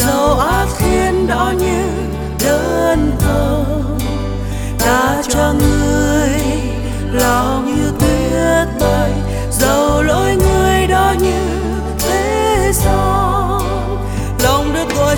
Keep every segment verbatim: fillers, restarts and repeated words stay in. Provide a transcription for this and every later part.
dầu ác khiến đó như đơn thờ. Ta cho người lòng như tuyết bay, dầu lỗi người đó như thế sao. Lòng đất của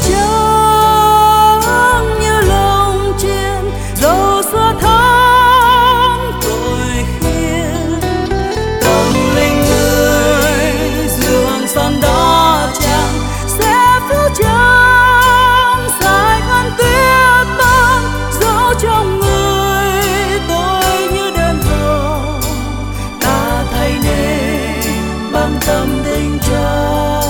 trắng như lòng chiên, dầu xóa tháng tội khiên. Tâm linh người dường son đó chàng sẽ phiêu trắng dài ngàn tuyết tan, dẫu trong người tôi như đơn thờ. Ta thay nên bằng tâm tình cha.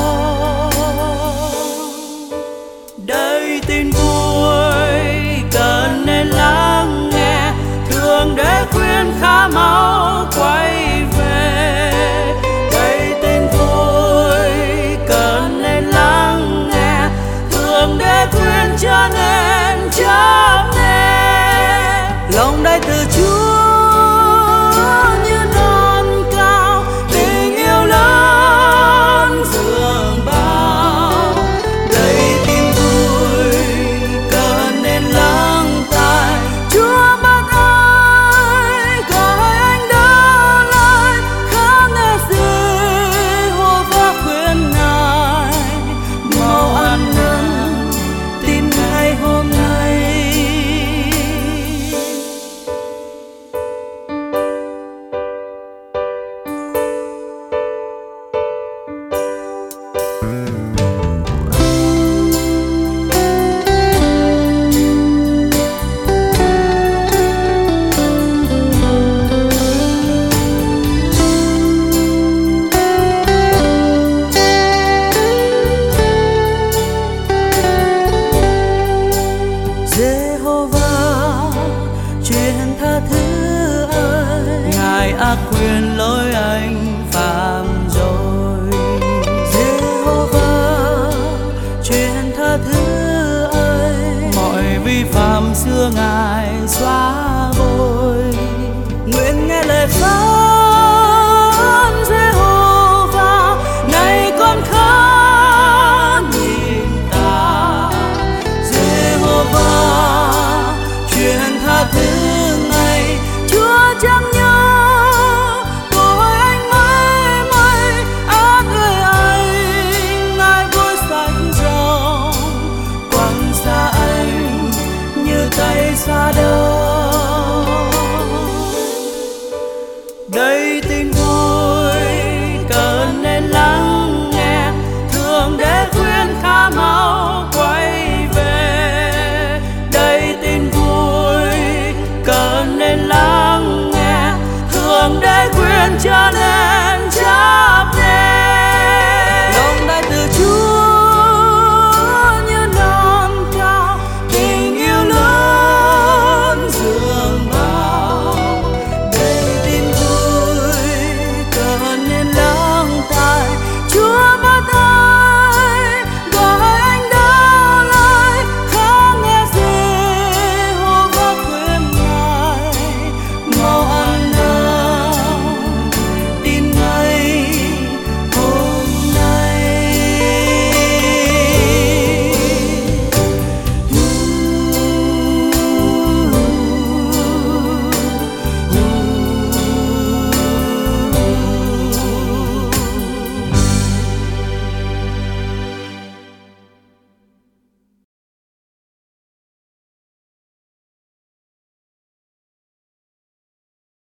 Đây tin vui cần nên lắng nghe, thường để khuyên khá máu quay về. Đây tin vui cần nên lắng nghe, thường để khuyên cho nên chẳng nghe. Lòng đây từ Chúa như non cao, tình yêu lớn dường bao. Đây tin vui cần nên lắng tai, Chúa bắt ai gọi anh đỡ lại, khá nghe gì hô vác khuyên Ngài. Mau ăn năn tin ngày hôm nay. Giê-hô-va truyền tha thứ ai, Ngài ác quyền lỗi anh phạm rồi. Giê-hô-va truyền tha thứ ai, mọi vi phạm xưa Ngài xóa vôi. Nguyện nghe lời phán